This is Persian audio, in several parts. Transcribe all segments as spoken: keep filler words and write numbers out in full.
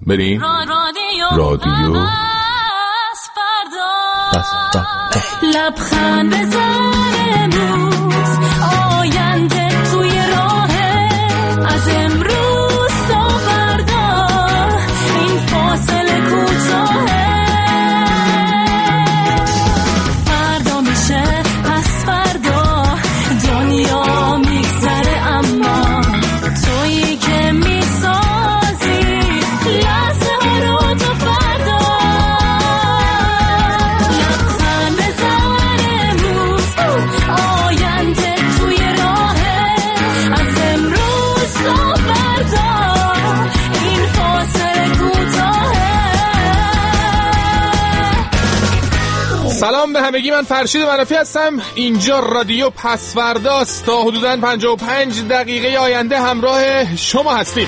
بریم رادیو لبخند بزن امروز آینده توی راهه از امروز تا فردا این فاصله کوتاهه فردا میشه پس فردا دنیا میگذره اما تویی که میسازی لحظه ها رو تا فردا لبخند بزن امروز آینده توی راهه از امروز تا فردا این فاصله کوتاهه. سلام به همگی، من فرشید منافی هستم. اینجا رادیو پس فرداست. تا حدوداً پنجاه و پنج دقیقه آینده همراه شما هستیم.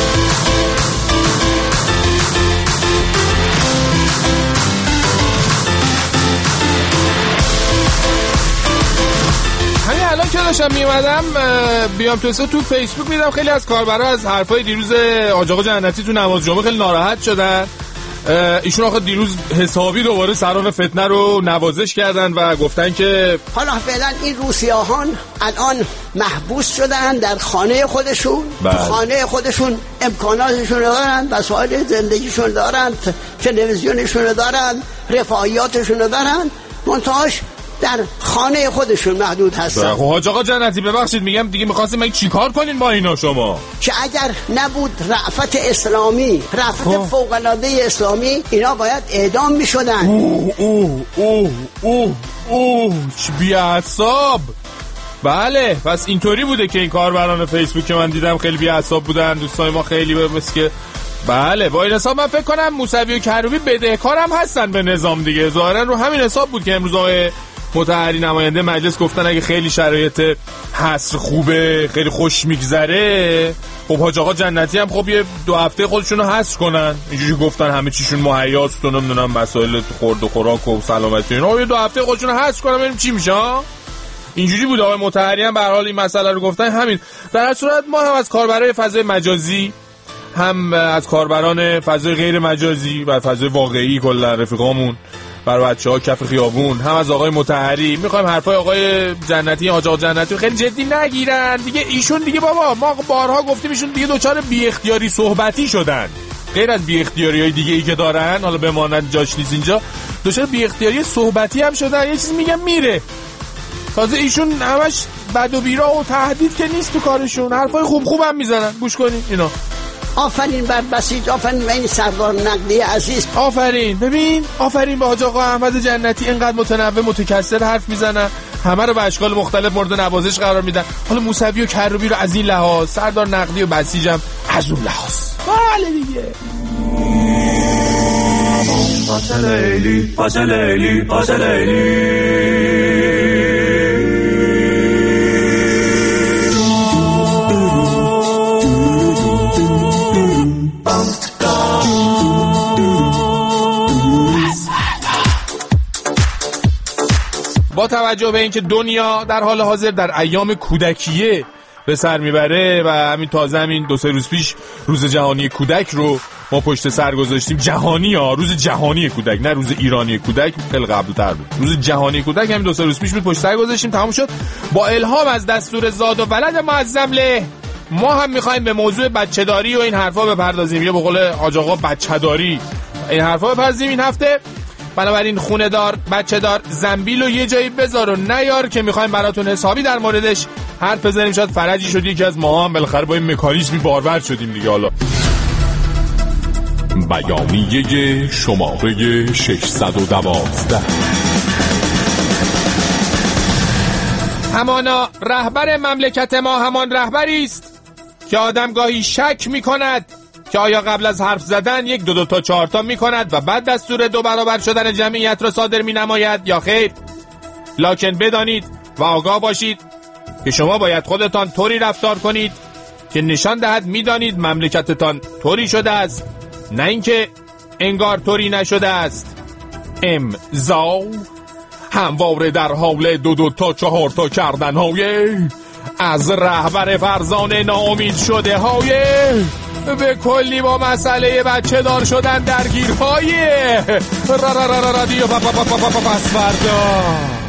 همین الان که داشتم میومدم بیام تو تو فیسبوک میدم خیلی از کاربرا از حرفای دیروز حاج آقا جنتی تو نماز جمعه خیلی ناراحت شدن. ایشون آخه دیروز حسابی دوباره سران فتنه رو نوازش کردن و گفتن که حالا فعلا این روسیاهان الان محبوس شدن در خانه خودشون. بله. خانه خودشون امکاناتشون دارن، وسایل زندگیشون دارن، تلویزیونشون دارن، رفاهیاتشون دارن، منتهاش در خانه خودشون محدود هستن. خب حاج آقا جنتی ببخشید میگم دیگه می‌خواستیم مگه چیکار کنین با اینا شما؟ که اگر نبود رأفت اسلامی، رأفت فوق‌العاده اسلامی، اینا باید اعدام می‌شدن. اوه اوه اوه اوه اوه چه بی‌اعصاب. بله پس اینطوری بوده که این کاربران فیسبوک که من دیدم خیلی بی‌اعصاب بودن. دوستان ما خیلی مثل که بله با این حساب من فکر کنم موسوی و کروبی بدهکارم هستن به نظام دیگه. ظاهرا رو همین حساب بود که امروز آقای مطهری نماینده مجلس گفتن اگه خیلی شرایط حصر خوبه، خیلی خوش میگذره، خب حاج آقا جنتی هم خب یه دو هفته خودشون رو حصر کنن. اینجوری گفتن همه چیشون مهیاست و نمیدونم مسائل خورد و خوراک و سلامتی اینا، یه دو هفته خودشون رو حصر کنن ببینیم چی میشه. اینجوری بود. آقای مطهری هم به هر حال این مسئله رو گفتن. همین در هر صورت ما هم از کاربرای فضای مجازی، هم از کاربران فضای غیر مجازی و فضای واقعی کلا رفیقامون برای بچه‌ها کف خیابون، هم از آقای مطهری میخوایم حرفای آقای جنتی حاج آقا جنتی خیلی جدی نگیرن دیگه. ایشون دیگه بابا ما بارها گفتیم ایشون دیگه دوچار بی اختیاری صحبتی شدن، غیر از بی اختیاری‌های دیگه ای که دارن، حالا بماند جاش نیست اینجا، دوچار بی اختیاری صحبتی هم شدن. یه چیز میگم میره تازه ایشون همش بد و بیرا و تهدید که نیست تو کارشون، حرفای خوب خوب هم میزنن. گوش کنین اینا. آفرین بر بسیج، آفرین به این سردار نقدی عزیز، آفرین. ببین آفرین به حاج آقا احمد جنتی، اینقدر متنوع متکثر حرف میزنن، همه رو به اشکال مختلف مورد نوازش قرار میدن. حالا موسوی و کروبی رو از این لحاظ، سردار نقدی و بسیج هم از اون لحاظ. بله دیگه. پاچه لیلی پاچه لیلی پاچه لیلی با توجه به اینکه دنیا در حال حاضر در ایام کودکیه به سر میبره و همین تازه همین دو سه روز پیش روز جهانی کودک رو ما پشت سر گذاشتیم. جهانی ها، روز جهانی کودک، نه روز ایرانی کودک، خیلی قبل‌تر بود. روز جهانی کودک همین دو سه روز پیش بود پشت سر گذاشتیم، تموم شد. با الهام از دستور زاد و ولد معظم له ما هم میخوایم به موضوع بچه‌داری و این حرفا بپردازیم، یا به قول حاج آقا بچه‌داری این حرفا بپردازیم این هفته. بنابراین خونه دار، بچه دار، زنبیل و یه جایی بذار و نیار که میخوایم براتون حسابی در موردش حرف بزنیم. شاید فرجی شد یکی از ما هم بالاخره با این مکانیزمی بارور شدیم دیگه. حالا بیانیه شماره ششصد و دوازده. همانا رهبر مملکت ما همان رهبری است که آدم گاهی شک میکند که آیا قبل از حرف زدن یک دو دو تا چهار تا میکند و بعد دستور دو برابر شدن جمعیت را صادر مینماید یا خیر. لکن بدانید و آگاه باشید که شما باید خودتان طوری رفتار کنید که نشان دهد میدانید مملکتتان طوری شده است، نه اینکه انگار طوری نشده است. امضا همواره در حال دو دو تا چهار تا کردن های از رهبر فرزانه ناامید شده های به کلی با مسئله بچه دار شدن درگیرهای را را را را رادیو پس فردا.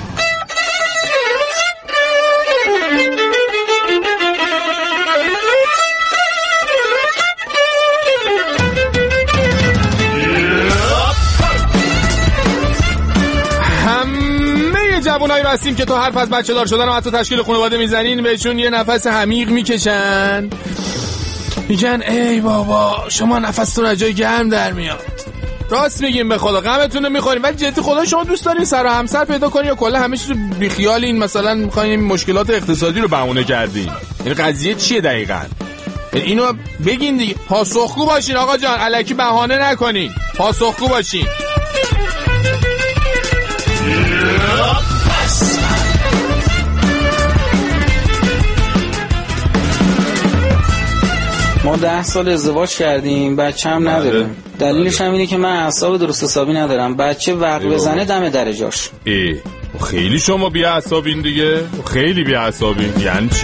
جوانایی هستیم که تو حرف از بچه دار شدن و حتی تشکیل خانواده میزنین، بهشون یه نفس عمیق میکشن، میگن ای بابا شما نفستون از جای گرم در میاد. راست میگیم به خدا، غمتون رو میخوریم، ولی جدی خدا شما دوست دارین سر و همسر پیدا کنین یا کلا همه چیز بی خیالین؟ مثلا میخواین مشکلات اقتصادی رو بهونه کردین؟ این قضیه چیه دقیقاً؟ اینو بگین دیگه. پاسخگو باشین آقا جان، الکی بهانه نکنین، پاسخگو باشین. ما ده سال ازدواج کردیم، بچه هم نداریم. دلیلش هم اینه که من اعصاب درست حسابی ندارم. بچه وقت بزنه دم در جاش. ای خیلی شما بی اعصابین دیگه، خیلی بی اعصابین. یعنی چی؟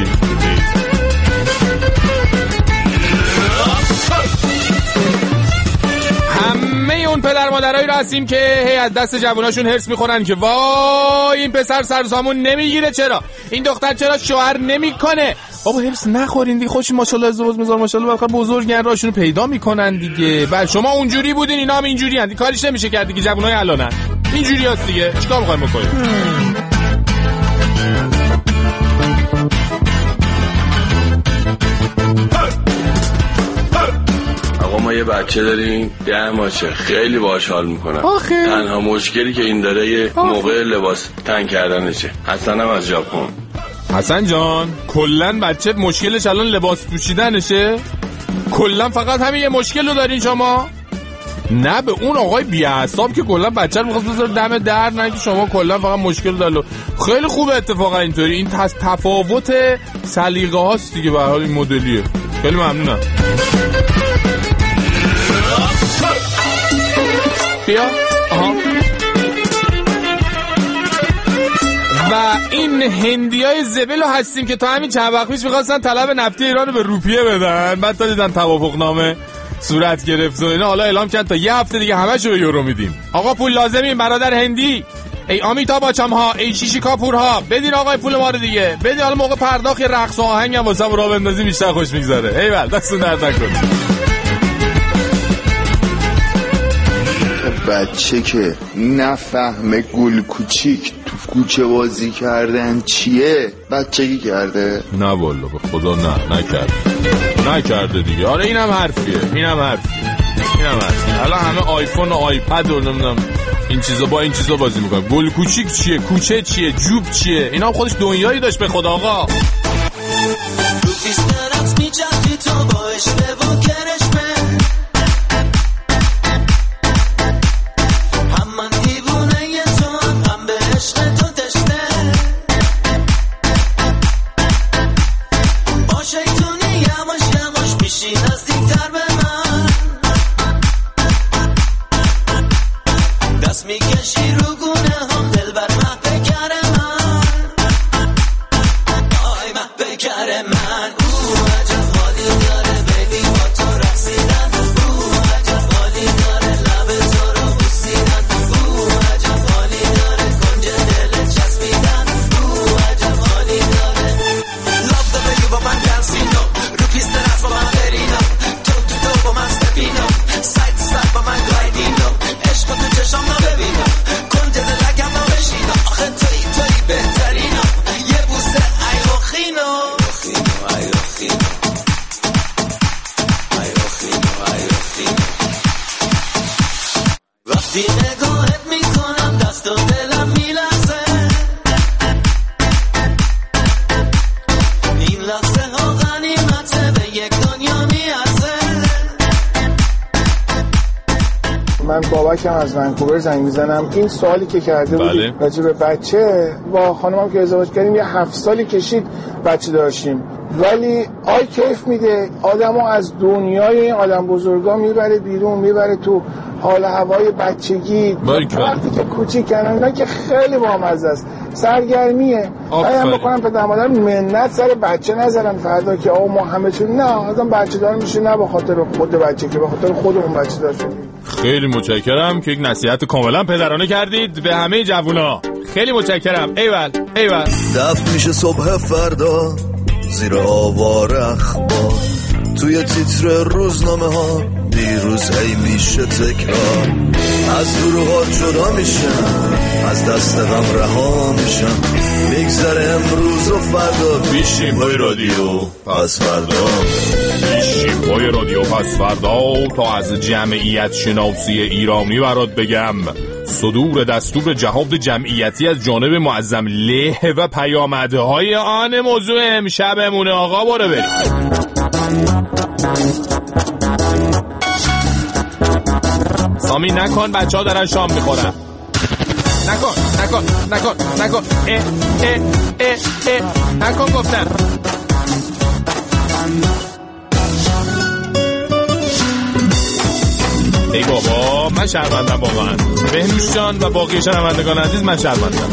همه اون پدر مادرایی رو هستیم که هی از دست جواناشون هرس میخورن که وای این پسر سرسامون نمیگیره، چرا این دختر چرا شوهر نمیکنه. بابا هرس نخورین دیگه، خودش ماشاءالله از روز میذار ماشاءالله بالاخره بزرگن راشونو پیدا میکنن دیگه. بله شما اونجوری بودین اینا هم اینجوری ان، کاریش نمیشه کرد دیگه. جوانای الانن اینجوری هست دیگه، چیکار میخوایم بکنیم؟ آقا ما یه بچه داریم ده ماشه، خیلی باهاش حال میکنم. آخه تنها مشکلی که این داره یه موقع لباس تنگ کردنشه. حسن هم از ژاپن. حسن جان کلن بچه مشکلش الان لباس پوشیدنشه؟ کلن فقط همین یه مشکل رو دارین شما؟ نه به اون آقای بی‌اعصاب که کلن بچه رو میخواست بذاره دم در، نه که شما کلن فقط مشکل دارین. خیلی خوبه اتفاقا اینطوری، این تفاوت سلیقه هاست دیگه، به هر حال این مدلیه. خیلی ممنونم. بیا آها. و این هندیای زبل رو هستیم که تا همین چند وقت پیش می‌خواستن طلب نفتی ایران رو به روپیه بدن، بعد تا دیدن توافقنامه صورت گرفت و اینا، حالا اعلام کرد تا یه هفته دیگه همه‌شو به یورو میدیم. آقا پول لازمیم برادر هندی، ای آمیتا باچم ها، ای شیشی کاپور ها، بدین آقای پول ما رو دیگه بدین. حالا موقع پرداخت رقص و آهنگ هم واسه راه بندازی بیشتر خوش میگذره. ایول دستون درد نکنه. بچه که نفهمه گل کوچیک تو کوچه بازی کردن چیه، بچگی کرده؟ نه والله به خدا نه نکرده نکرده دیگه. آره اینم حرفیه، اینم حرفیه اینم حرفیه. الان همه آیفون و آیپد و نمیدونم این چیزا با این چیزا بازی میکنن. گل کوچیک چیه، کوچه چیه، جوب چیه، اینا هم خودش دنیایی داشت به خدا آقا. من بابکم از ونکوور زنگ میزنم. این سوالی که کرده بودی راجع به بچه، با خانمم که ازدواج کردیم یه هفت سالی کشید بچه داشتیم. ولی آی کیف میده آدمو از دنیای این آدم بزرگا میبره بیرون، میبره تو حال هوای بچگی وقتی که کوچیکن. اینا که خیلی بامزه است، سرگرمیه. من بکنم پدر مادر منت سر بچه نذارن فردا که آقا ما همه چون نه آدم بچه دار میشه، نه به خاطر خود بچه که به خاطر خودمون بچه دار شدیم. خیلی متشکرم که یک نصیحت کاملا پدرانه کردید به همه جوونا. خیلی متشکرم. ایول ایول. دفع میشه صبح فردا زیر آوار اخبار، توی تیتر روزنامه ها دیروز هی میشه تکرار، از دروغات جدا میشم، از دست غم رها میشم، میگذره امروز و فردا، بیشیم پای رادیو پس فردا، بیشیم پای رادیو پس فردا تا از جمعیت شناسی ایرانی برات بگم صدور دستور جهاد جمعیتی از جانب معظم له و پیامدهای آن موضوع امشبمونه. آقا برو بریم. سامی نکن، بچه ها دارن شام میخورن. نکن نکن نکن نکن اه اه اه اه نکن گفتم. ای بابا من شرمندم واقعا. بهنوش جان و باقی شنوندگان عزیز من شرمندم.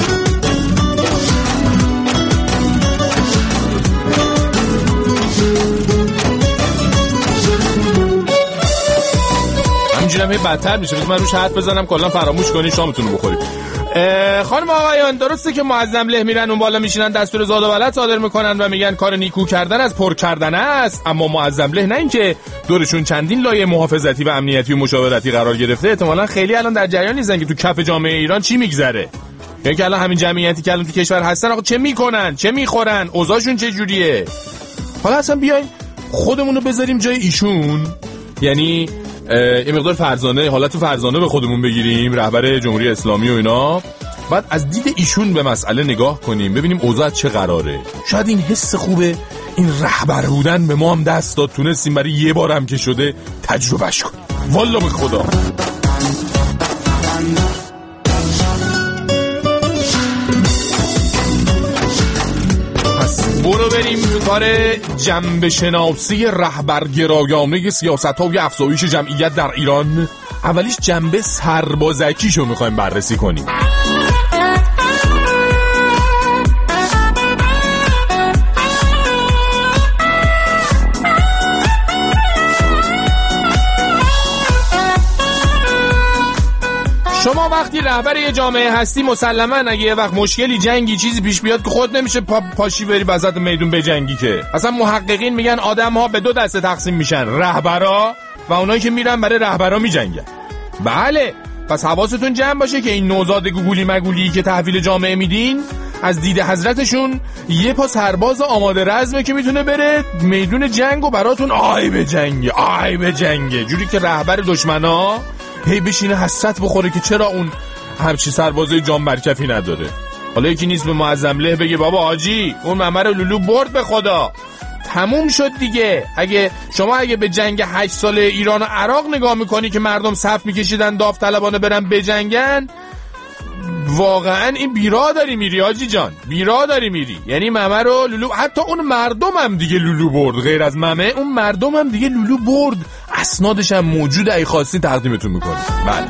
همینجورم هی بدتر میشه. من روش حرف بزنم کلا فراموش کنی شامتون رو بخورید. خانم آقایان درسته که معظم له میرن اون بالا میشینن دستور زاد و ولد صادر میکنن و میگن کار نیکو کردن از پر کردن است، اما معظم له نه اینکه دورشون چندین لایه محافظتی و امنیتی و مشاورتی قرار گرفته، احتمالاً خیلی الان در جریان نیستن که تو کف جامعه ایران چی میگذره. یعنی که الان همین جمعیتی که الان تو کشور هستن آقا چه میکنن، چه میخورن، اوضاعشون چه جوریه. حالا اصلا بیاین خودمون رو بذاریم جای ایشون، یعنی یه مقدار فرزانه، حالت فرزانه به خودمون بگیریم، رهبر جمهوری اسلامی و اینا، بعد از دید ایشون به مسئله نگاه کنیم ببینیم اوضاع چه قراره. شاید این حس خوبه، این رهبر بودن به ما هم دست داد، تونستیم برای یه بارم که شده تجربهش کنیم. والله به خدا. برو بریم تو کار جنبه شناسی رهبرگرایانه سیاست‌های افزایش جمعیت در ایران. اولیش جنبه سربازکیشو میخوایم بررسی کنیم. شما وقتی رهبر یه جامعه هستی مسلماً اگه یه وقت مشکلی، جنگی، چیزی پیش بیاد که خود نمیشه پا پاشی بری وسط میدون بجنگی که. اصلا محققین میگن آدم‌ها به دو دسته تقسیم میشن، رهبرا و اونایی که میرن برای رهبرا میجنگن. بله، پس حواستون جمع باشه که این نوزاد گوگولی مگولی که تحویل جامعه میدین از دید حضرتشون یه پا سرباز آماده رزمه که میتونه بره میدون جنگو براتون آی بجنگه، آی بجنگه، جوری که رهبر دشمنا هی بشینه حسرت بخوره که چرا اون همچی سربازای جان برکفی نداره. حالا یکی نیست به معظم له بگه بابا آجی اون ممر لولو برد به خدا، تموم شد دیگه. اگه شما اگه به جنگ هشت ساله ایران و عراق نگاه میکنی که مردم صف میکشیدن داوطلبانه برن بجنگن، واقعا این بیرادری میری آجی جان، بیرادری میری. یعنی ممر و لولو، حتی اون مردم هم دیگه لولو برد، غیر از ممه اون مردم هم دیگه لولو برد. اسنادش هم موجود، ای خواستی تقدیمتون میکنم. بله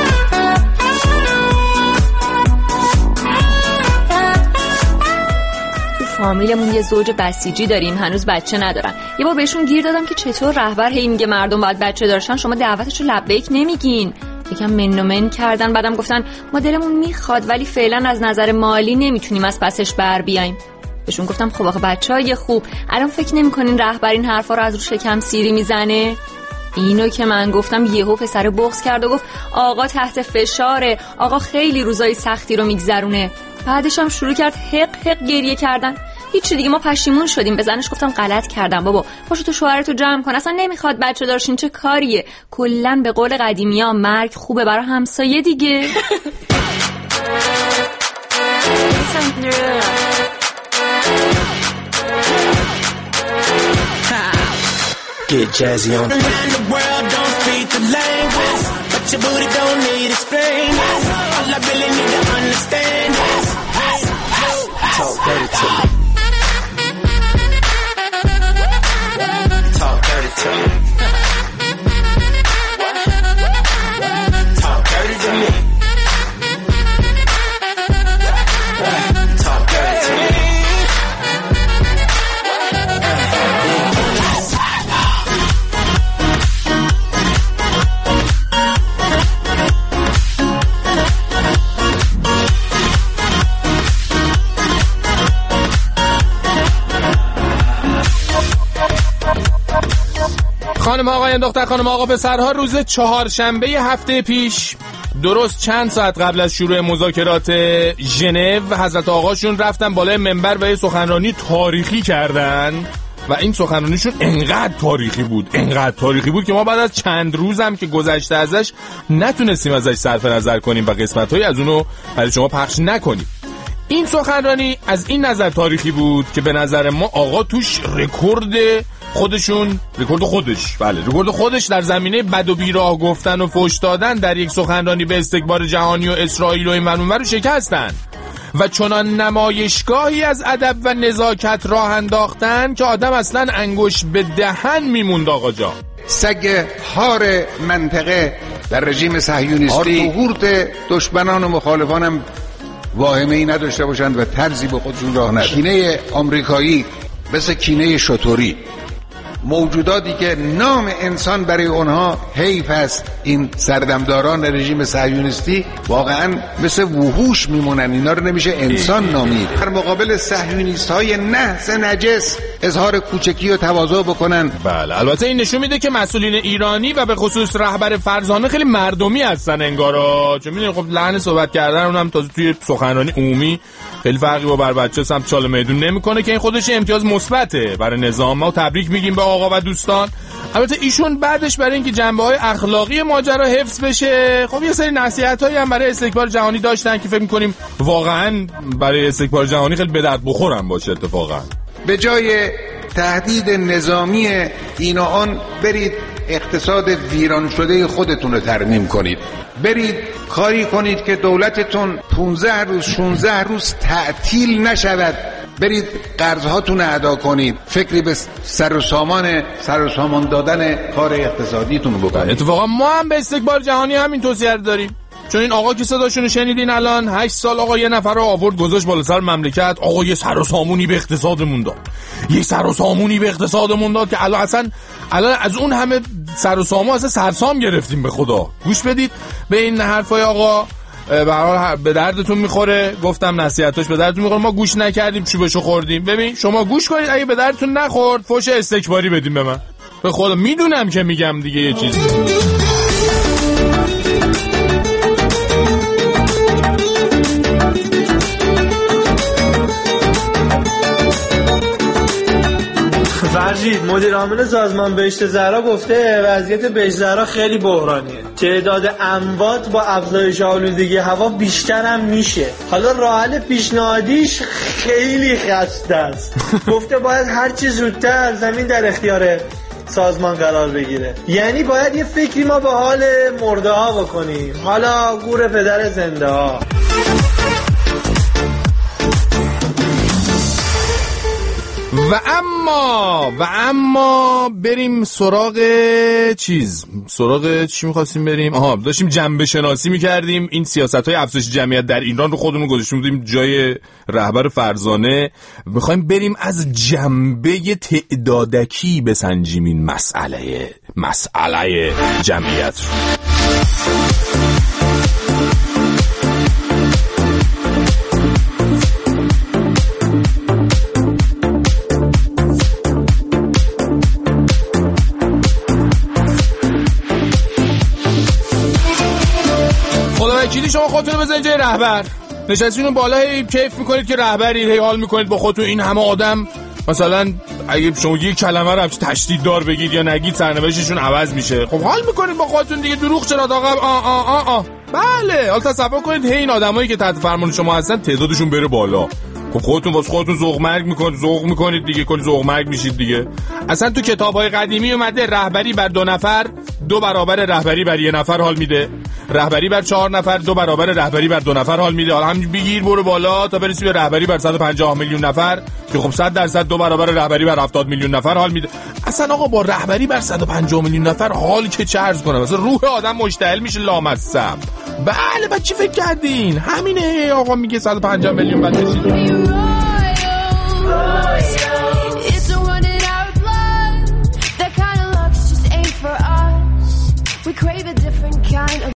فامیلمون یه زوج بسیجی داریم، هنوز بچه ندارن. یه بار بهشون گیر دادم که چطور رهبر هی میگه مردم باید بچه داشتن، شما دعوتشو لبیک نمیگین. یکم من و من کردن، بعدم گفتن ما دلمون میخواد ولی فعلا از نظر مالی نمیتونیم از پسش بر بیایم. بهشون گفتم خب آخه بچهای خوب، الان فکر نمیکنین رهبر این حرفا رو از رو شکم سیری میزنه؟ اینو که من گفتم یهو پسر بغض کرد و گفت آقا تحت فشاره، آقا خیلی روزای سختی رو میگذرونه. بعدش هم شروع کرد حق حق گریه کردن. هیچ دیگه ما پشیمون شدیم. به زنش گفتم غلط کردم بابا، پاشو تو شوهرتو جمع کن، اصلا نمیخواد بچه دارشین، چه کاریه؟ کلا به قول قدیمی‌ها مرگ خوبه برای همسایه دیگه. Get jazzy on. The world don't speak the language, but your booty don't need explain. All I really need to understand is talk dirty to me. خانم آقایان، دختر خانم آقا پسرها، روز چهارشنبه هفته پیش درست چند ساعت قبل از شروع مذاکرات ژنو حضرت آقاشون رفتن بالای منبر و یه سخنرانی تاریخی کردن و این سخنرانیشون انقدر تاریخی بود انقدر تاریخی بود که ما بعد از چند روزم که گذشته ازش نتونستیم ازش صرف نظر کنیم و قسمت‌هایی از اونو برای شما پخش نکنیم. این سخنرانی از این نظر تاریخی بود که به نظر ما آقا توش رکورد خودشون رکورد خودش بله رکورد خودش در زمینه بد و بیراه گفتن و فحش دادن در یک سخنرانی به استکبار جهانی و اسرائیل و این ور اون ور رو شکستن و چنان نمایشگاهی از ادب و نزاکت راه انداختن که آدم اصلا انگوش به دهن میموند. آقا جا سگ هار منطقه در رژیم صهیونیستی هورت دشمنان و مخالفانم واهمه ای نداشته باشند و طرزی به خودشون راه ندن. کینه آمریکایی مثل کینه شطوری، موجوداتی که نام انسان برای اونها حیف است، این سردمداران رژیم صهیونیستی واقعا مثل وحوش میمونن، اینا رو نمیشه انسان نامید. در مقابل صهیونیست های نحس نجس اظهار کوچکی و تواضع بکنن. بله البته این نشون میده که مسئولین ایرانی و به خصوص رهبر فرزانه خیلی مردمی هستن انگارا، چون میدونید خب لحن صحبت کردن اونم تازه توی سخنرانی عمومی خیلی فرقی با بر بچه سمت چاله میدون نمیکنه که این خودش امتیاز مثبته برای نظام. ما تبریک میگیم به آقا و دوستان. البته ایشون بعدش برای اینکه جنبه‌های اخلاقی ماجرا حفظ بشه خب یه سری نصیحتایی هم برای استکبار جهانی داشتن که فکر می‌کنیم واقعاً برای استکبار جهانی خیلی به درد بخورن باشه. اتفاقا به جای تهدید نظامی این و آن برید اقتصاد ویران شده خودتون رو ترمیم کنید، برید کاری کنید که دولتتون پانزده روز شانزده روز تعطیل نشود، برید قرضهاتون ادا کنید، فکری به سر و سامان سر و سامان دادن کار اقتصادیتون بکنید. اتفاقا ما هم به استکبار جهانی همین توصیه داریم، چون این آقا که صداشونو شنیدین الان هشت سال آقا یه نفر رو آورد گذاشت بالا سر مملکت، آقا یه سر و سامونی به اقتصادمون داد، یه سر و سامونی به اقتصادمون داد که الان اصلا الان از اون همه سر و سامون اصلا سرسام گرفتیم. به خدا گوش بدید به این حرفای آقا، به هر حال به دردتون میخوره. گفتم نصیحتاش به دردتون میخوره، ما گوش نکردیم چوبشو خوردیم. ببین شما گوش کنید، اگه به دردتون نخورد فوش استکباری بدیم به من. به خدا میدونم که میگم دیگه یه چیزی. فرشید مدیر عامل سازمان بهشت زهرا گفته وضعیت بهشت زهرا خیلی بحرانیه، تعداد اموات با افزایش آلودگی هوا بیشتر هم میشه. حالا راه حل پیشنهادیش خیلی خسته است. گفته باید هر چی زودتر زمین در اختیار سازمان قرار بگیره، یعنی باید یه فکری ما به حال مرده ها بکنیم، حالا گور پدر زنده ها. و اما و اما بریم سراغ چیز سراغ چی می‌خواستیم بریم؟ آها داشتیم جنبه شناسی می‌کردیم این سیاست‌های افزایش جمعیت در ایران رو خودمون گذاشتیم بودیم جای رهبر فرزانه. می‌خوایم بریم از جنبه تعدادکی بسنجیم این مسئله مسئله جمعیت رو. خداوکیلی شما خودتون رو بزنید جای رهبر، نشستین بالا هی کیف میکنید که رهبرید، هی حال میکنید با خودتون. این همه آدم مثلا اگه شما یک کلمه رو تشدید دار بگید یا نگید سرنوشتشون عوض میشه. خب حال میکنید با خودتون دیگه، دروغ چرا آقا؟ آ آ آ آ بله حالا تصور کنید هی این آدمایی که تحت فرمان شما هستن تعدادشون بره بالا. خب خودتون واسه خودتون ذوق مرگ میکنید، ذوق میکنید دیگه، کلی ذوق مرگ میشید دیگه. اصلا تو کتاب‌های قدیمی اومده رهبری بر دو نفر دو برابر رهبری بر یه نفر حال میده، رهبری بر چهار نفر دو برابر رهبری بر دو نفر حال میده. حالا همین بگیر برو بالا تا برسی به رهبری بر صد و پنجاه میلیون نفر که خب صد درصد دو برابر رهبری بر هفتاد میلیون نفر حال میده. اصلا آقا با رهبری بر صد و پنجاه میلیون نفر حال که چه عرض کنم، مثلا روح آدم مشتعل میشه لامصب. بله بعد چی فکر کردین؟ همینه آقا میگه صد و پنجاه میلیون بعد It's a running out of blood. That kind of luck's just ain't for us. We crave a different kind of